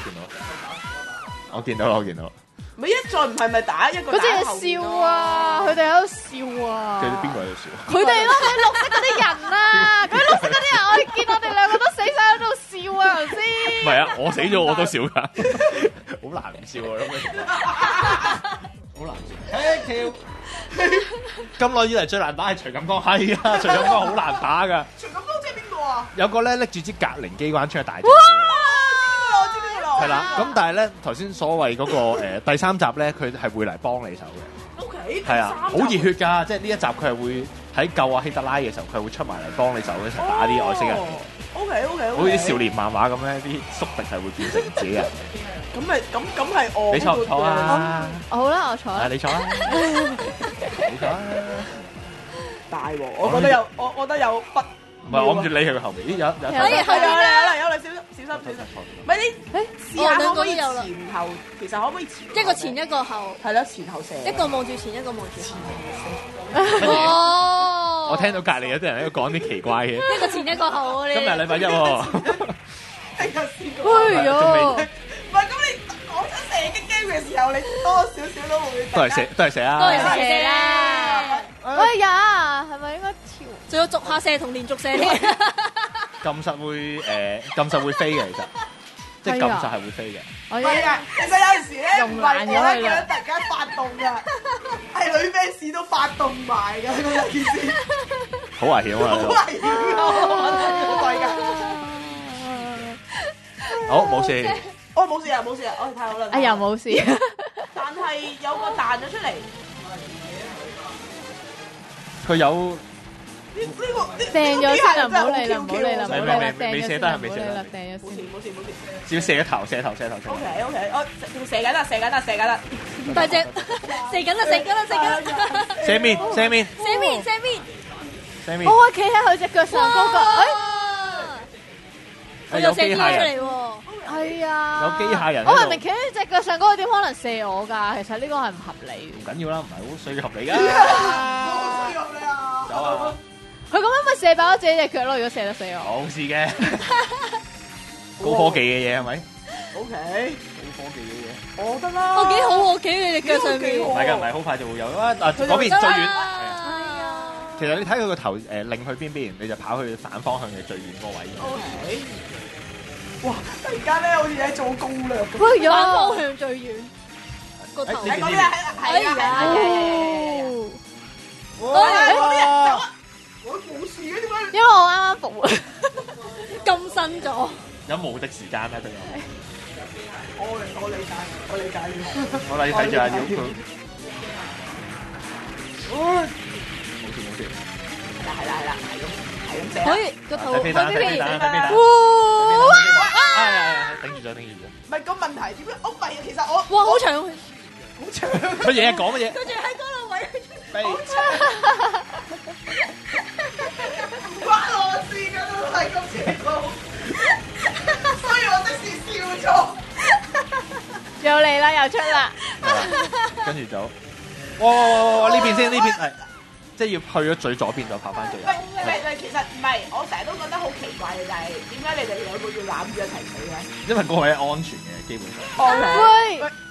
咪一再唔係咪打一個？
嗰隻笑啊！佢哋喺度笑啊！
佢哋邊個喺度笑？
佢哋咯，嗰啲綠色嗰啲人啊！嗰啲綠色嗰啲人，我見我哋兩個都死晒喺度笑啊！頭先。
唔係啊，我死咗我都笑㗎，好難唔笑啊！好難笑。跳。咁耐以嚟最難打係徐錦江，係啊，徐錦江好難打㗎。
徐錦江即係邊個啊？
有個咧拎住支格靈機關槍嘅大隻。
我知邊個咯。
係啦，咁但係咧頭先所謂嗰個第三集咧，佢係會嚟幫你手嘅。
O K。
係啊，好熱血㗎！即係呢一集佢係會喺救阿希特拉嘅時候，佢係會出埋嚟幫你手一齊打啲外星人嘅。
O K。
好似少年漫畫咁咧，啲宿敵係會變成自己人。
咁係我。
你坐唔坐啊？
好啦，我坐啦。
你坐啊！你坐啊！
大喎，我覺得有不。
唔係，我諗住你去佢後面。咦，有
嚟，小心！唔係你試下可唔可以前後？其實可唔可以
一個前一個後？
係咯，前後射。
一個望住前，一個望住後。哦！
我聽到隔離有啲人喺度講啲奇怪嘅。
一個前一個後啊！
今日禮拜一喎。
聽日試過。
哎呀！
唔係咁，你講出射擊 game 嘅時候，你多少少都會。
都係射啊！
都係射啦！
哎呀，係咪應該跳？
仲有逐下射同連續射添。
撳實會飛嘅，其實即係撳實係會飛嘅。
係啊，其實有陣時咧唔係我一個人突然間發動㗎，係女 fans 都發動埋㗎嗰件事。
好危險啊！
好危險啊！好貴㗎。
好，冇事。
冇事啊！太好啦。
哎呀，冇事。
但係有個彈咗出嚟。
佢有
呢個
掟咗先啦，唔好理啦，
未射得係未射得，
掟咗先。
冇事。
只要射個頭。
O K，我射緊啦。
大隻射緊啦！
射面。
我企喺佢隻腳上嗰個，
佢又射啲出嚟喎。
係啊，
有機械人。
我明明企喺隻腳上嗰個，點可能射我㗎？其實呢個係唔合理。
唔緊要啦，唔係好衰嘅合理㗎。
好衰你啊！
走啊！
佢咁樣咪射爆咗自己隻腳咯？如果射得死我，
冇事嘅。高科技嘅嘢係咪
？O K，
高科技嘅嘢。
我得啦。
我幾好喎，企喺你隻腳上面。
唔係，好快就會有啊！嗰邊最遠。其實你睇佢個頭擰去邊，你就跑去反方向嘅最遠嗰位。
O K。哇！突然間咧，好似喺做攻略咁。
喂，
反方向最遠個頭。
係啊！我冇事嘅，點解？
因為我啱啱復活，
更新咗。
有無敵時間咧，佢有。
我理解。
好啦，要睇住阿妖佢。冇事。係咁射。
可以個頭。
睇飛彈。頂住咗。
唔係個問題點樣？我唔係啊，其實我
哇好長，
乜嘢講乜嘢？
佢仲喺嗰度位。
好長。關我事㗎都係咁前路，所以我即時笑咗。
又嚟啦，又出啦。
跟住就，哇！呢邊先，呢邊係。即係要去咗最左邊就跑翻最右。
其實唔係，我成日都覺得好奇怪嘅就係點解你哋兩個要攬住一齊死嘅？
因為嗰個係安全嘅，基本上。
喂，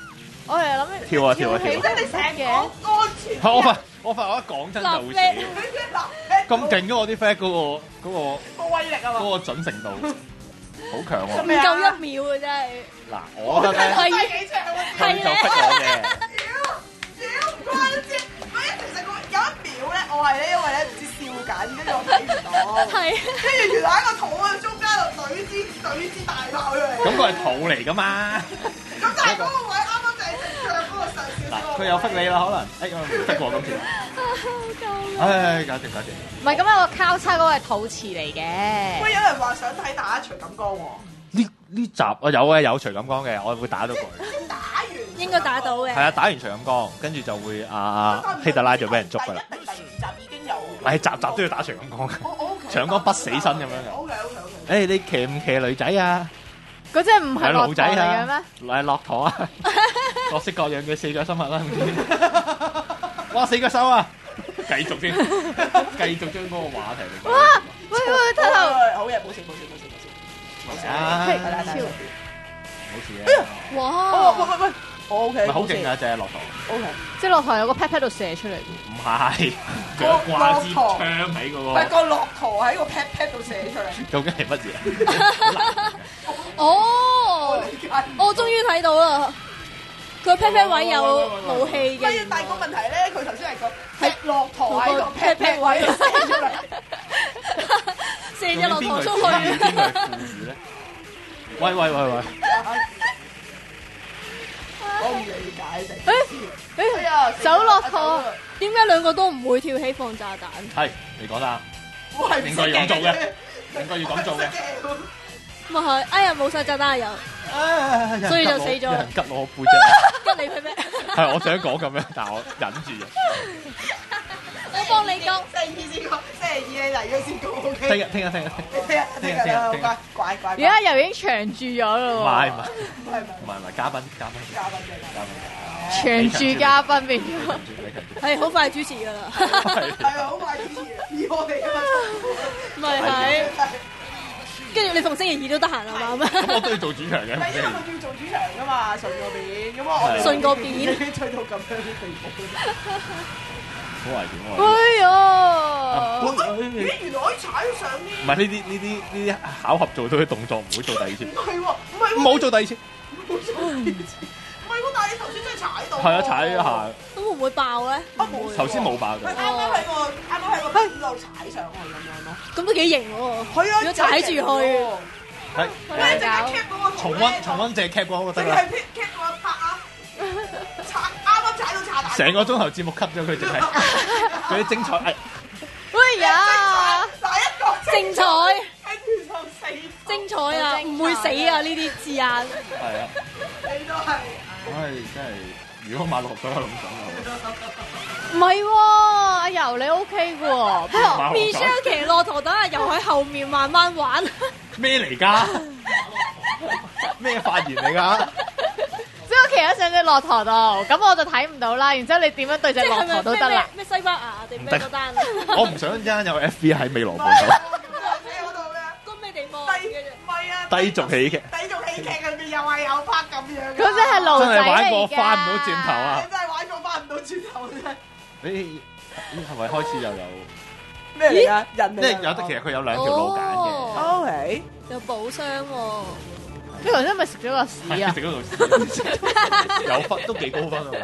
我係諗住
跳啊跳啊跳啊
即係你成嘅。
安全。
我發覺我一講真就會死。咁勁嘅我啲 flag 嗰
個威力啊嘛，
嗰個準程度好強喎。
唔夠1秒嘅真係。
嗱，我覺得咧，
係幾長啊？
佢就逼我嘅。
屌唔關事，其實有1秒咧，我係咧因為咧唔知笑緊，跟住我睇唔到。係。跟住原來喺個肚嘅中間度懟支大炮出嚟。
咁佢係肚嚟㗎嘛？
咁但係嗰個位啱啱就係隻腳嗰個細少少。
嗱，佢有逼你啦，可能。我唔逼喎今次。唉，搞掂。
唔係咁有個交叉嗰個係肚臍嚟嘅。
喂，有人話想睇打徐錦江喎。
呢集我有嘅，有徐錦江嘅，我會打到佢。
打完
應該打到嘅。
係啊，打完徐錦江，跟住就會希特拉就俾人捉㗎啦。
第2集已經有。
係集都要打徐錦江嘅。徐錦江不死身咁樣嘅。
OK。
誒，你騎唔騎女仔啊？
嗰隻唔係駱駝嚟嘅咩？
係駱駝啊！各式各樣嘅4腳生物啦，哇4腳獸啊！繼續先，繼續將嗰個話題嚟講。
哇！喂，睇頭。
好嘢，冇事。
冇事啊！冇事嘅。
哇！
喂，我 OK。
好勁啊！隻駱駝。
OK。
即係駱駝有個 pat 度射出嚟。
唔係，佢掛支槍喺嗰個。
係個駱駝喺個 pat 度射出嚟。
究竟係乜嘢？
哦，我終於睇到啦！佢 pat 位有武器嘅。
但係個問題咧，佢頭先係個駱駝喺個 pat 位度射出嚟，
射隻駱駝出去。
邊個係賦予咧？喂！
我唔理解
走駱駝，
點解2個都唔會跳起放炸彈？
係你講啦，應該要咁做嘅，應該要咁做嘅。
咪係，哎呀冇晒炸彈又，所以就死咗。
有人吉我背脊，
吉你咩？
係我想講咁樣，但係我忍住咗。
我幫你講，
星期二你嚟咗先講 OK。
聽日，
乖。
而家又已經長住咗咯喎。
唔係，嘉賓。
長住嘉賓變咗。
係好快主持噶啦。
係好快主持，以我哋嘅
咪係。跟住你逢星期2都得閒啊嘛？
咁我都要做主場嘅。
因為佢要做主場噶嘛，順個便，咁我哋
順個便，
已經吹到咁樣嘅地步，
好危險喎！
哎呀！
咦，原來可以踩到上啲？
唔係呢啲巧合做到嘅動作，唔會做第二次。
唔係喎，
冇做第二次。
唔係喎，但係你頭先真係踩到。
係啊，踩咗下。
咁會唔會爆咧？
冇。
頭先冇爆嘅。
啱啱喺個邊度踩上去咁樣咯。
咁都幾型喎！
係啊，
如果踩住去，
係。
你淨係 cap 嗰個
重溫淨係 cap 嗰個得啦。
淨係 cap 嗰一 part 啊！啱啱踩到炸彈。
成個鐘頭節目 cut 咗佢，淨係嗰啲精彩。
喂呀！
第一個
精彩，
跟住就死。
精彩啊！唔會死啊！呢啲字眼。
係啊。
你都係。
唉，真係，如果馬六都係咁講
唔係喎，阿柔你 OK 嘅喎，不過
Michelle 騎駱駝等下又喺後面慢慢玩。
咩嚟㗎？咩發言嚟㗎？
即係我騎咗上隻駱駝度，咁我就睇唔到啦。然之後你點樣對隻駱駝都得啦。
咩西班牙定咩嗰單？
我唔想一陣有 FBI 喺美羅半島。
嗰度咩？
嗰咩地方？
唔係啊！
低俗喜劇。
低俗喜劇入面又係有 part 咁樣。
嗰隻係驢仔嚟㗎。
真係玩過翻唔到轉頭啊！
你真係玩過翻唔到轉頭啫。
你係咪開始又有
咩嚟㗎？人嚟。
即係有得，其實佢有2條路揀嘅。
O K。
有補傷喎。
你頭先咪食咗個屎啊？
食咗個屎，有分都幾高分啊！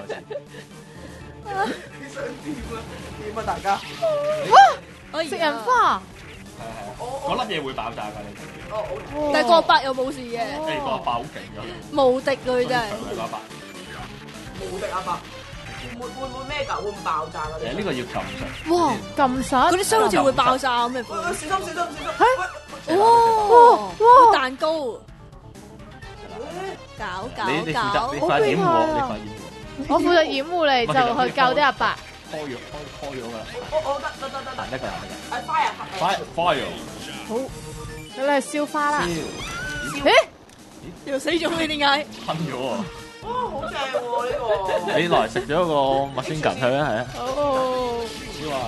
你想點啊？點啊？大家？
哇！食人花。
嗰粒嘢會爆炸㗎，你知唔知？
但係個阿伯又冇事嘅。
誒，個阿伯好勁㗎，
無敵佢真係。
個阿伯。
無敵阿伯。會咩㗎？會唔爆炸㗎？
呢個要撳實。
哇！撳實。
嗰啲箱好似會爆炸咁嘅。
小心小心小心！
哇！蛋糕。搞。
你負責掩護我，你負責掩護我。
我負責掩護你，就去救啲阿伯。
開咗㗎啦。
我得。
行得㗎。
係
fire。
好，咁你係燒花啦。
咦？又死咗你點解？
噴咗喎。
哇！好正喎呢個。
你來食咗個麥先近佢啊，係啊。
哦。
燒啊！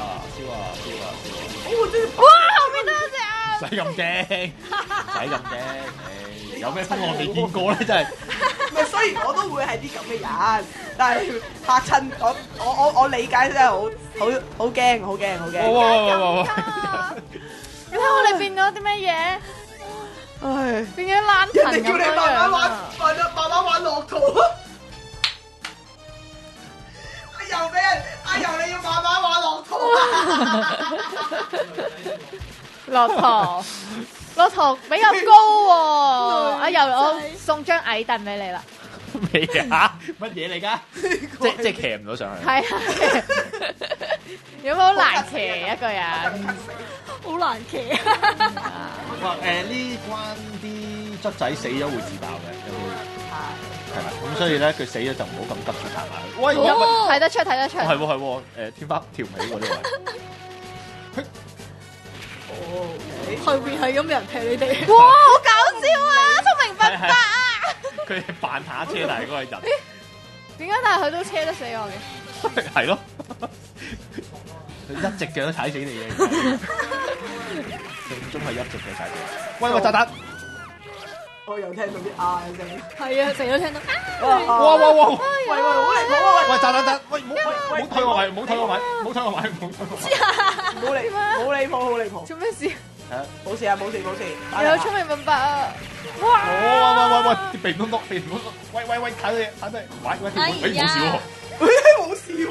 哇！後面都有隻啊！
使咁驚，有咩風我未見過咧？真係。
咪雖然我都會係啲咁嘅人，但係嚇親我理解真係好驚，好驚，好驚。
哇！
你睇我哋變咗啲乜嘢？
唉，
變咗爛藤
人哋叫你慢慢玩，慢慢玩駱駝。又俾人，阿由你要慢慢玩駱駝。
駱駝比較高喎，阿由我送張矮凳俾你啦。
未啊？乜嘢嚟㗎？即係騎唔到上去。
係啊，有冇好難騎一個人？
好難騎。
哇！呢關啲卒仔死咗會自爆嘅，有冇？係啦，咁所以咧佢死咗就唔好咁急住行埋去。喂，
睇得出，睇得出。
係喎，天花跳唔起嗰啲位。
後邊係咁有人劈你哋。
哇！好搞笑啊，聰明笨伯啊！
佢係扮下車，但係嗰個人。
點解但係佢都車得死我嘅？
係咯，佢一隻腳都踩死你嘅，正宗係一隻腳踩死你。喂，炸彈！
我又聽到啲啊聲。
係啊，成日都聽到。
哇！
喂，好離譜啊！
喂，炸彈！喂，唔好推我埋，唔好推我埋，唔好推我埋，唔好推我埋。
好離譜，好離譜。
做咩事？
冇事啊，冇事。
有聰明笨伯啊！
哇！喂，鼻唔通篤，鼻唔通篤。喂，睇到嘢，喂，冇事喎。
冇事喎。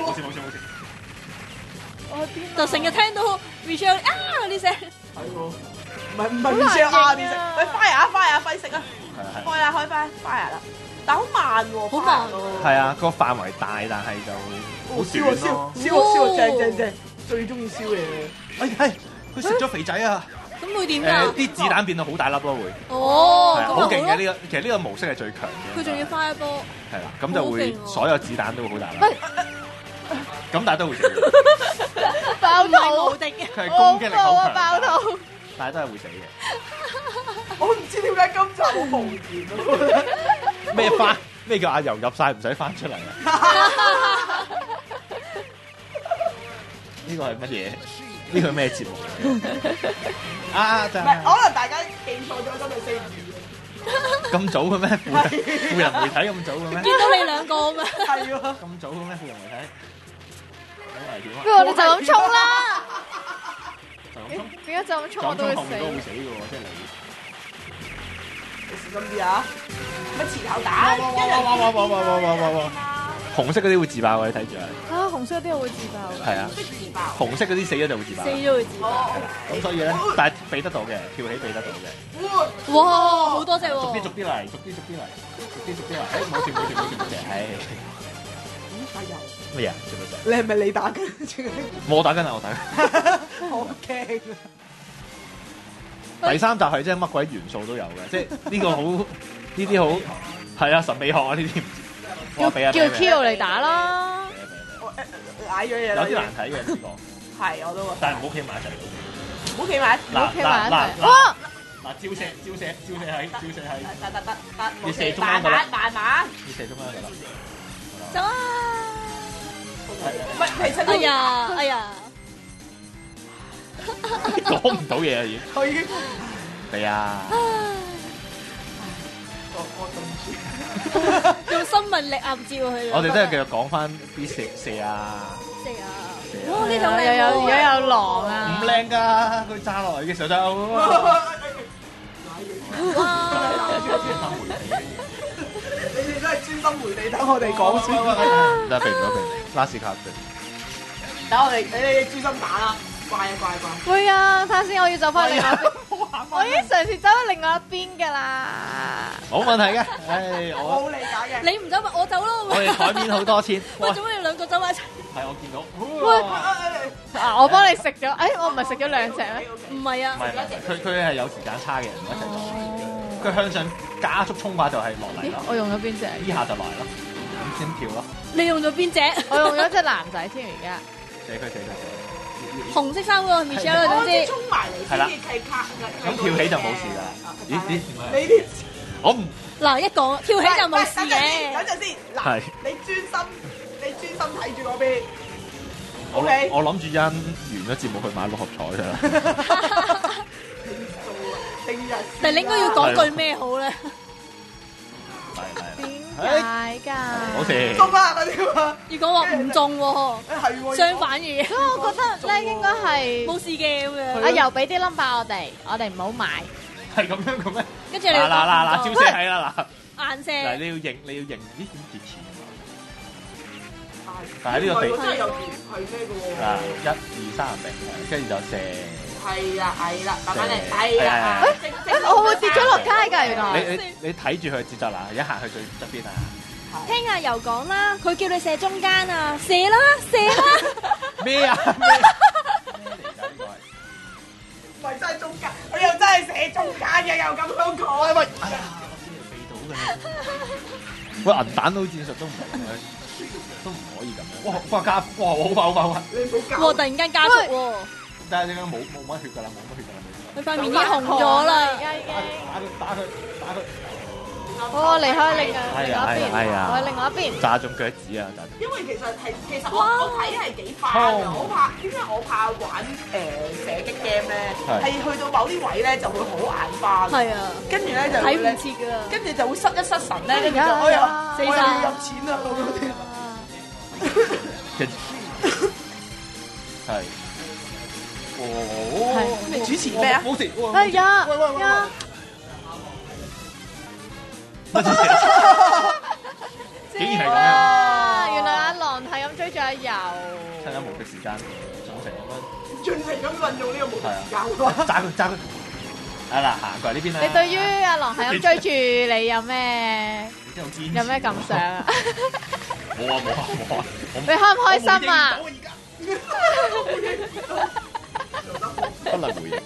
我天！
就成日聽到 Michelle 啊呢聲。
係喎。唔係 Michelle 啊啲聲。喂 fire 快食啊！開 fire 啦。但好慢喎，
好慢。
係啊，個範圍大，但係就好短咯。
燒，正，最中意燒嘢。
係，佢食咗肥仔啊！
咁會點㗎？
啲子彈變到好大粒咯，會。
哦，
係好勁嘅呢個，其實呢個模式係最強嘅。
佢仲要花一波。
係啦，咁就會所有子彈都會好大粒。咁但係都會死。
爆頭無敵嘅。
佢係攻擊力好強。
爆頭。
但係都係會死嘅。
我唔知點解今集好無言啊！
咩叫阿油入晒唔使翻出嚟啊？呢個係乜嘢？呢個係咩節目啊？就係
可能大家記錯咗今日4月。
咁早嘅咩？富人媒體咁早嘅咩？
見到你兩個咩？
係喎。
咁早嘅咩？富人媒體好危險啊！
不如我哋就咁衝啦！
就咁衝，
點解就咁衝我都會死？
後面都會死嘅喎，即係你。
小心啲啊！乜前後打？
哇！紅色嗰啲會自爆嘅，你睇住啊！
紅色嗰啲會自爆嘅。
係啊，紅色嗰啲死咗就會自爆。
死咗會自爆。
咁所以咧，但係避得到嘅，跳起避得到嘅。
哇！好多隻喎。
逐啲嚟。冇事。唉。乜嘢？做乜啫？
你係咪你打緊？
我打緊啊！我打緊。
好驚啊！
第3集係即係乜鬼元素都有嘅，即係呢個好，呢啲好係啊神秘學啊呢啲。
叫 Q 嚟打啦。
嗌咗嘢啦。
有啲難睇嘅呢個。
係，我都話。
但係唔好企埋一齊。
唔好企埋。
嗱，
哇！
嗱，照射係。
得。
要射中間㗎啦。
慢慢。
要射中間㗎啦。
走啊！
唔係，其實
哎呀！
講唔到嘢啊已經。
佢已經
係啊。
我對唔住。
用生命力暗照佢。
我哋都係繼續講翻啲射啊。
哇！呢種
而家有狼
唔
啊！
靚㗎，佢炸落嚟嘅時候就。
哇！
你哋都係專心回地等我哋講先。
得避唔到，last card。
等我哋，你哋專心打啦，乖。
會啊，睇下先，我要走翻另外一邊。我已經嘗試走去另外一邊㗎啦。
冇問題嘅，唉，
我好理解嘅。
你唔走咪我走咯。
我哋台面好多錢。
喂，做咩你兩個走埋一齊？
係我見到。
喂，我幫你食咗，我唔係食咗2隻咩？
唔係啊。
唔係，佢係有時間差嘅人一齊做。佢向上加速衝法就係落嚟咯。
我用咗邊隻？
呢下就來咯，咁先跳咯。
你用咗邊隻？
我用咗隻男仔添而家。
射佢。
紅色衫嗰個 Michelle 總之。
衝埋嚟先至契卡。
咁跳起就冇事㗎。咦？
你啲
我唔
嗱一講跳起就冇事嘅。
等陣先，嗱
係
你專心睇住嗰邊。OK。
我諗住完咗節目去買6合彩㗎啦。
聽日。
但係你應該要講句咩好咧？
嚟。
點解㗎？
好似
中啊嗰啲啊，
要講話唔中喎，
係喎，
相反嘅，
所以我覺得咧應該係
冇事嘅咁樣。
阿由俾啲 number 我哋唔好買。
係咁樣嘅咩？
跟住你要
嗱，
講
照射係啦嗱。
硬射。
嗱，你要認，咦點跌錢啊？但係呢個地
真係有條係咩嘅喎？
嗱，1、2、3定，跟住就射。
係啦，慢慢嚟，係啦。
我會跌咗落街㗎，原來。
你睇住佢節奏嗱，一行去最側邊啊！
聽阿由講啦，佢叫你射中間啊，射啦射啦。
咩啊？咩嚟㗎？呢個係
唔係真係中間，佢又真係寫中間嘅，又咁樣講。
喂，哎呀，我避到嘅。喂，銀彈刀戰術都唔可以咁樣。哇，加，哇，好快！
你唔好
哇！突然間加速喎，
但係點解冇乜血㗎啦？冇乜血㗎啦。
佢塊面已經紅咗啦。
而家已經。
打佢！
我離開另外一邊，我另外一邊。
炸中腳趾啊！
因為其實我睇係幾快㗎，我怕點解我怕玩射擊 game 咧，係去到某啲位咧就會好眼花。
係啊，
跟住咧就
睇唔切㗎啦，
跟住就會失一失神咧，跟住就哎呀，死晒入錢啦咁嗰啲。
係。
哦，你主持咩啊？
冇事。
哎呀，
竟然係咁樣！
哇！原來阿郎係咁追住阿由，
趁緊無嘅時間，
盡情咁運用呢個無時間。
揸佢！啊嗱，行過嚟呢邊啦。
你對於阿郎係咁追住你有咩感想啊？
冇啊！
你開唔開心啊？
不能回應。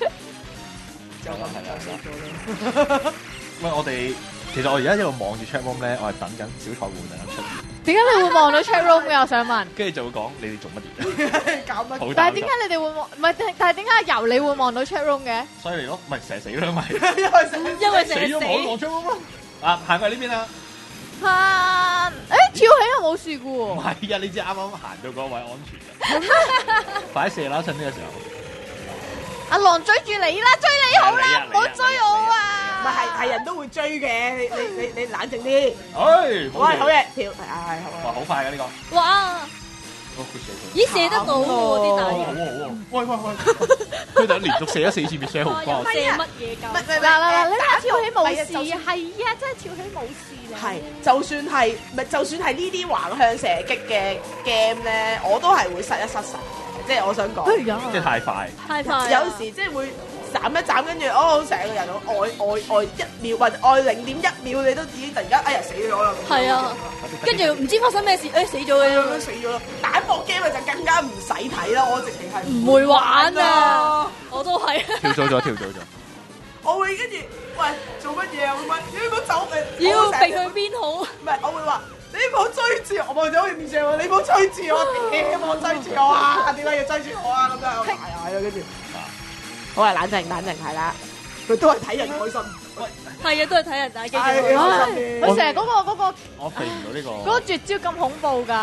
喂，我哋其實我而家一路望住 chat room 咧，我係等緊小菜會突然間出現。
點解你會望到 chat room 嘅？我想問。
跟住就會講你哋做乜嘢？
搞乜？
但係點解你哋會望？唔係，但係點解由你會望到 chat room 嘅？
犀利咯，咪成日死啦咪。
因為
死咗冇望 chat room 咯。啊，行過嚟呢邊啊！
跳起又冇事嘅
唔
喎。
係啊，你知啱啱行到嗰位安全嘅。快啲射啦！趁呢個時候。
阿郎追住你啦，追你好啦，唔好追我啊！
唔係人都會追嘅，你冷靜啲。
喂，
好嘢，跳係好
哇，好快嘅呢個。
哇！咦，射得到喎啲彈。
喂，佢哋連續射咗4次 Michelle 好光。
射乜嘢㗎？
嗱，你睇跳起冇事，係啊，真係跳起冇事咧。
係，就算係呢啲橫向射擊嘅 game 咧，我都係會失一失神嘅。即係我想講，
即係太快，
有時即係會斬一斬，跟住成個人呆1秒或者呆0.1秒，你都已經突然間哎呀死咗啦！
係啊，跟住唔知發生咩事，死咗嘅
咁樣死咗啦！彈幕 game 就更加唔使睇啦，我直情係
唔會玩啊！我都係
跳早咗。
我會跟住喂做乜嘢啊？你唔好走
要避佢邊好？
唔係，我會話。你唔好追住我，望住我面上喎！你唔好追住我，點冇追住我啊？點解要追住我啊？咁樣我係啊，跟住好啊，冷靜係啦，佢都係睇人開心。
係啊，都係睇人打機。
佢成日嗰個
我避唔到呢個。
嗰個絕招咁恐怖㗎，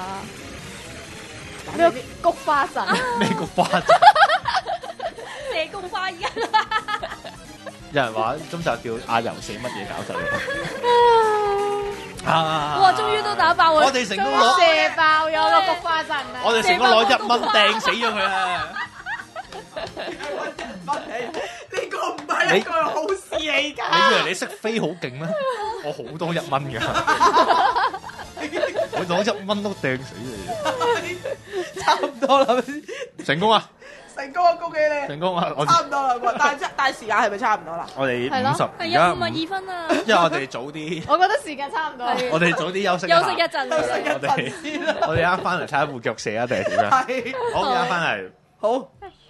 呢個菊花陣。
咩菊花陣？
射菊花而家。
有人話今集叫阿由射乜嘢搞走
哇！終於都打爆
我哋成功攞
射爆咗個菊花陣啊！
我哋成功攞1蚊掟死咗佢啊！
呢個唔係一個好事嚟㗎。
你以為你識飛好勁咩？我好多1蚊㗎，我攞1蚊都掟死你。
差唔多啦，
成功啊！
成功啊！恭喜你！
成功啊！
差唔多啦，但係時間係咪差唔多啦？
我哋50，而
係
家
52分啊！
因為我哋早啲，
我覺得時間差唔多。
我哋早啲休息一陣，我哋啱翻嚟睇下部腳射啊，定係點樣？
係，
好，而家翻嚟。
好。